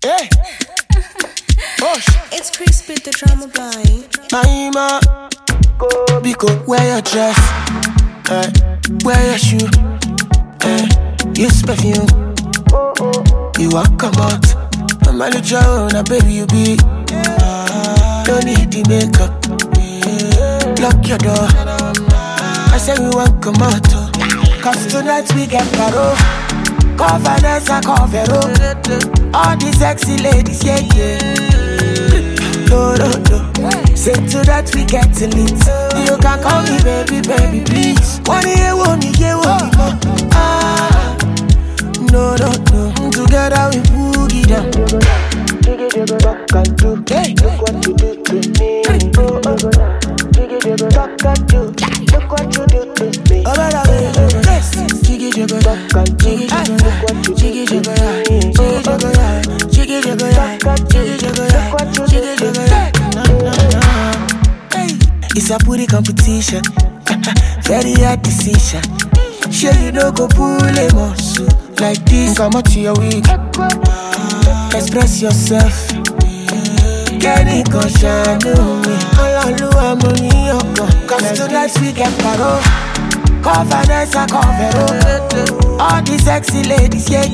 Hey. Push. It's Crispy the drama boy. Naima, go Biko, wear your dress, wear your shoe, use perfume. You walk come out, I'm a little now baby you be. Don't need the makeup, lock your door. I say we walk come out, cause tonight we get paro. Confidence and cover. All the sexy ladies, yeah. No. Say to that we get to lit. You can call me baby, please. One year, one more. No. Together we boogie down. Talk and do. Look what you do to me. Talk and do. Look what you do to me. Yes. Talk and do. Look what you do to me. It's a putty competition. Very hard decision. Sure you don't go pull a muscle like this. Come out to your week. Express yourself. Get it conscious. Cause tonight we get paro. Confidence and cover. All the sexy ladies, yeah.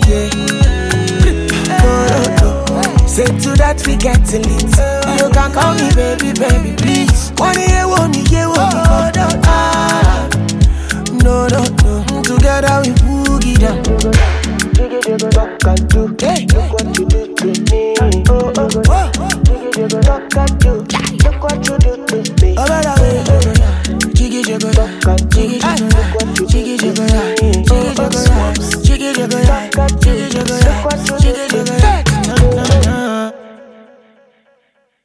No. Say to that we get to lit. You can call me baby, please. One year, one more. No. Together we boogie down.